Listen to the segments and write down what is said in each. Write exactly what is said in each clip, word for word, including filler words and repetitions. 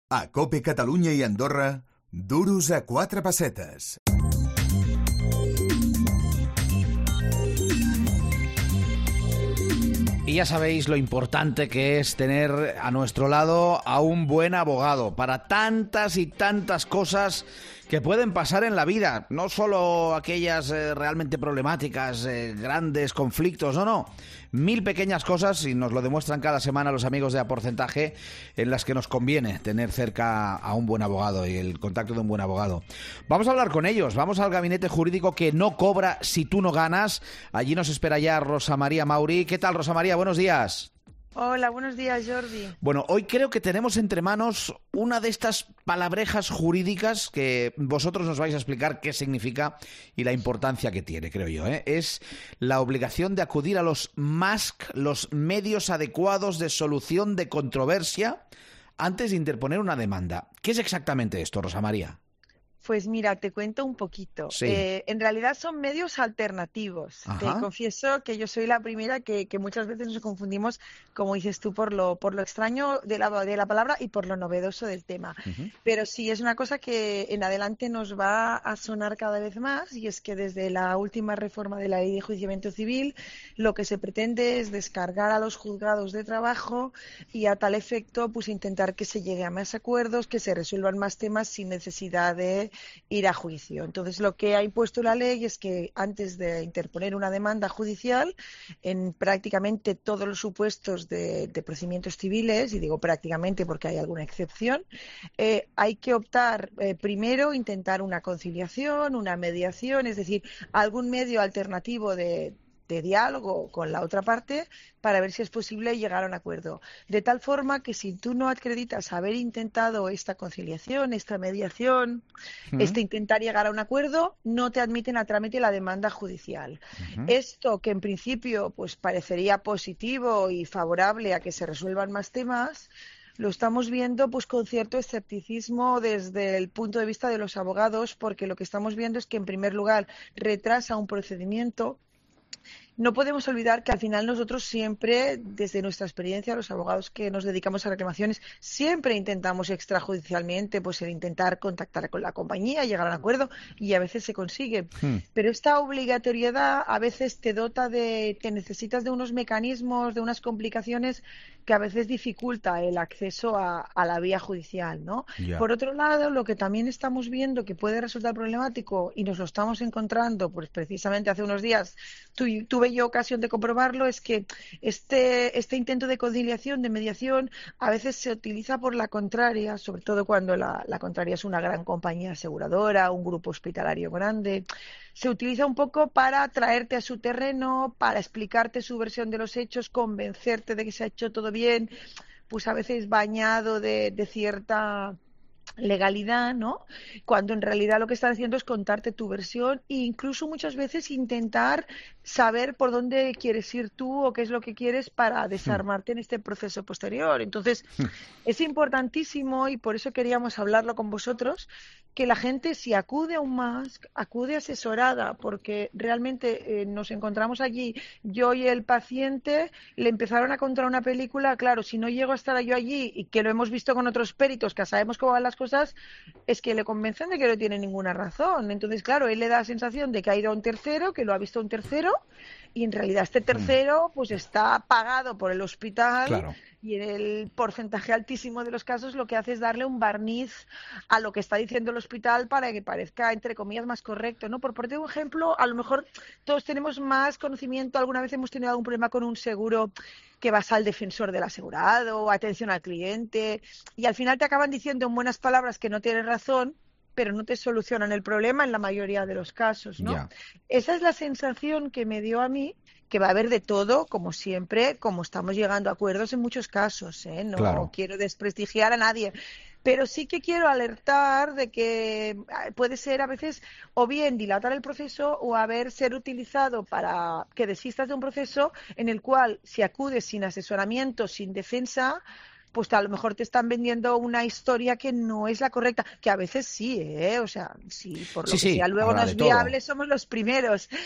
A COPE Catalunya i Andorra, duros a quatre pessetes. Y ya sabéis lo importante que es tener a nuestro lado a un buen abogado para tantas y tantas cosas que pueden pasar en la vida, no solo aquellas eh, realmente problemáticas, eh, grandes conflictos, no, no, mil pequeñas cosas, y nos lo demuestran cada semana los amigos de A Porcentaje, en las que nos conviene tener cerca a un buen abogado y el contacto de un buen abogado. Vamos a hablar con ellos, vamos al gabinete jurídico que no cobra si tú no ganas. Allí nos espera ya Rosa María Mauri. ¿Qué tal, Rosa María? Buenos días. Hola, buenos días, Jordi. Bueno, hoy creo que tenemos entre manos una de estas palabrejas jurídicas que vosotros nos vais a explicar qué significa y la importancia que tiene, creo yo, ¿eh? Es la obligación de acudir a los M A S C, los medios adecuados de solución de controversia, antes de interponer una demanda. ¿Qué es exactamente esto, Rosa María? Pues mira, te cuento un poquito. Sí. Eh, en realidad son medios alternativos. Ajá. Te confieso que yo soy la primera que, que muchas veces nos confundimos, como dices tú, por lo, por lo extraño de la, de la palabra y por lo novedoso del tema. Uh-huh. Pero sí es una cosa que en adelante nos va a sonar cada vez más, y es que desde la última reforma de la Ley de Enjuiciamiento Civil lo que se pretende es descargar a los juzgados de trabajo y a tal efecto pues intentar que se llegue a más acuerdos, que se resuelvan más temas sin necesidad de ir a juicio. Entonces, lo que ha impuesto la ley es que antes de interponer una demanda judicial, en prácticamente todos los supuestos de, de procedimientos civiles, y digo prácticamente porque hay alguna excepción, eh, hay que optar eh, primero, intentar una conciliación, una mediación, es decir, algún medio alternativo de de diálogo con la otra parte para ver si es posible llegar a un acuerdo. De tal forma que si tú no acreditas haber intentado esta conciliación, esta mediación, uh-huh. este intentar llegar a un acuerdo, no te admiten a trámite la demanda judicial. Uh-huh. Esto, que en principio pues parecería positivo y favorable a que se resuelvan más temas, lo estamos viendo pues con cierto escepticismo desde el punto de vista de los abogados, porque lo que estamos viendo es que, en primer lugar, retrasa un procedimiento. No podemos olvidar que al final nosotros siempre, desde nuestra experiencia, los abogados que nos dedicamos a reclamaciones, siempre intentamos extrajudicialmente, pues el intentar contactar con la compañía, llegar a un acuerdo, y a veces se consigue. Hmm. Pero esta obligatoriedad a veces te dota de, te necesitas de unos mecanismos, de unas complicaciones que a veces dificulta el acceso a, a la vía judicial, ¿no? Yeah. Por otro lado, lo que también estamos viendo que puede resultar problemático, y nos lo estamos encontrando, pues precisamente hace unos días, tu, tuve yo ocasión de comprobarlo, es que este, este intento de conciliación, de mediación, a veces se utiliza por la contraria, sobre todo cuando la, la contraria es una gran compañía aseguradora, un grupo hospitalario grande. Se utiliza un poco para traerte a su terreno, para explicarte su versión de los hechos, convencerte de que se ha hecho todo bien, pues a veces bañado de, de cierta legalidad, ¿no? Cuando en realidad lo que están haciendo es contarte tu versión e incluso muchas veces intentar saber por dónde quieres ir tú o qué es lo que quieres para desarmarte en este proceso posterior. Entonces, es importantísimo, y por eso queríamos hablarlo con vosotros, que la gente, si acude a un M A S C, acude asesorada, porque realmente eh, nos encontramos allí, yo y el paciente, le empezaron a contar una película. Claro, si no llego a estar yo allí, y que lo hemos visto con otros peritos, que sabemos cómo van las cosas, es que le convencen de que no tiene ninguna razón. Entonces, claro, él le da la sensación de que ha ido a un tercero, que lo ha visto un tercero, y en realidad este tercero pues está pagado por el hospital. Claro. Y en el porcentaje altísimo de los casos lo que hace es darle un barniz a lo que está diciendo el hospital para que parezca, entre comillas, más correcto, ¿no? Por ponerte un ejemplo, a lo mejor todos tenemos más conocimiento, alguna vez hemos tenido algún problema con un seguro que vas al defensor del asegurado, atención al cliente, y al final te acaban diciendo en buenas palabras que no tienes razón, pero no te solucionan el problema en la mayoría de los casos, ¿no? Yeah. Esa es la sensación que me dio a mí, que va a haber de todo, como siempre, como estamos llegando a acuerdos en muchos casos, ¿eh? No claro. quiero desprestigiar a nadie, pero sí que quiero alertar de que puede ser a veces o bien dilatar el proceso o haber ser utilizado para que desistas de un proceso en el cual, si acudes sin asesoramiento, sin defensa, pues a lo mejor te están vendiendo una historia que no es la correcta, que a veces sí, ¿eh? O sea, sí, por lo sí, que sí, sea luego no es viable, somos los primeros.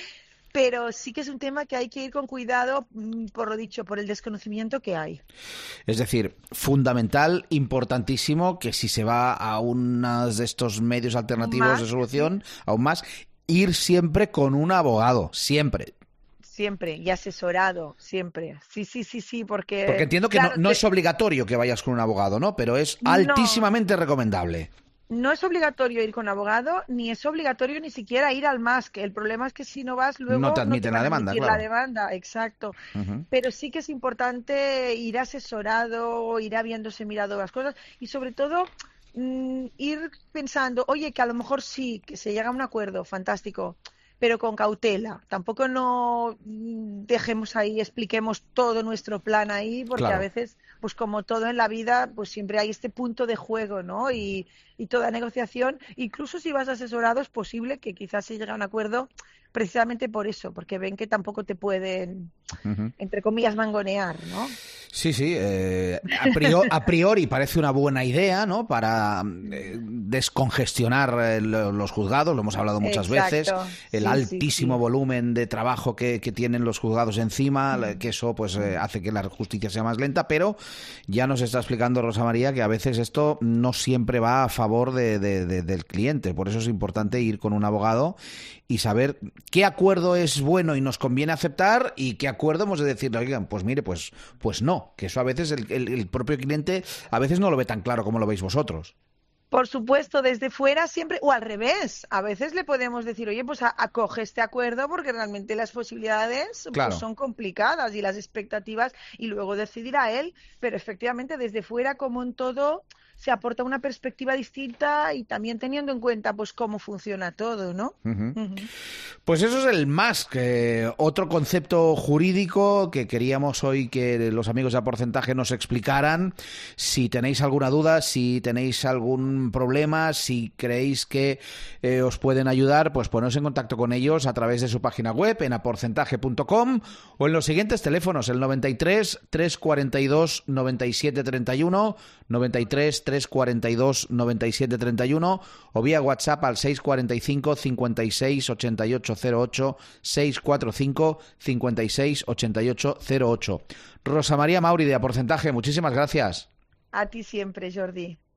pero sí que es un tema que hay que ir con cuidado, por lo dicho, por el desconocimiento que hay. Es decir, fundamental, importantísimo, que si se va a uno de estos medios alternativos Más, de solución, sí. aún más, ir siempre con un abogado, siempre. Siempre, y asesorado, siempre. Sí, sí, sí, sí, porque... Porque entiendo que claro, no, no te- es obligatorio que vayas con un abogado, ¿no? Pero es No, altísimamente recomendable. no es obligatorio ir con abogado, ni es obligatorio ni siquiera ir al M A S, que el problema es que si no vas, luego No te no te admiten la van a demanda, admitir claro. la demanda, exacto. Ujú. Pero sí que es importante ir asesorado, ir habiéndose mirado las cosas y sobre todo mm, ir pensando, oye, que a lo mejor sí, que se llega a un acuerdo, fantástico, pero con cautela. Tampoco no mm, dejemos ahí, expliquemos todo nuestro plan ahí, porque Claro. a veces, pues como todo en la vida, pues siempre hay este punto de juego, ¿no? Y, y toda negociación, incluso si vas asesorado, es posible que quizás se llegue a un acuerdo precisamente por eso, porque ven que tampoco te pueden, Ujú. entre comillas, mangonear, ¿no? Sí, sí, eh, a, priori, a priori parece una buena idea, ¿no? Para eh, descongestionar eh, lo- los juzgados, lo hemos hablado muchas veces, Exacto. el Sí, altísimo sí, sí. volumen de trabajo que, que tienen los juzgados encima, la- que eso pues eh, hace que la justicia sea más lenta, pero ya nos está explicando Rosa María que a veces esto no siempre va a favor de, de- de- del cliente, por eso es importante ir con un abogado y saber qué acuerdo es bueno y nos conviene aceptar y qué acuerdo hemos de decirle, oigan, pues mire, pues, pues no, que eso a veces el, el- el propio cliente a veces no lo ve tan claro como lo veis vosotros. Por supuesto, desde fuera siempre, o al revés, a veces le podemos decir, oye, pues a- acoge este acuerdo porque realmente las posibilidades pues, Claro. son complicadas y las expectativas, y luego decidirá él, pero efectivamente desde fuera, como en todo, se aporta una perspectiva distinta y también teniendo en cuenta pues cómo funciona todo, ¿no? Ujú. Ujú. Pues eso es el M A S, que otro concepto jurídico que queríamos hoy que los amigos de A Porcentaje nos explicaran. Si tenéis alguna duda, si tenéis algún problema, si creéis que eh, os pueden ayudar, pues poneros en contacto con ellos a través de su página web en aporcentaje punto com o en los siguientes teléfonos, el noventa y tres, trescientos cuarenta y dos, noventa y siete treinta y uno, noventa y tres, trescientos cuarenta y dos, noventa y siete treinta y uno o vía WhatsApp al seiscientos cuarenta y cinco, cincuenta y seis, ochenta y ocho cero ocho, seiscientos cuarenta y cinco, cincuenta y seis, ochenta y ocho cero ocho. Rosa María Mauri de A Porcentaje, muchísimas gracias. A ti siempre, Jordi.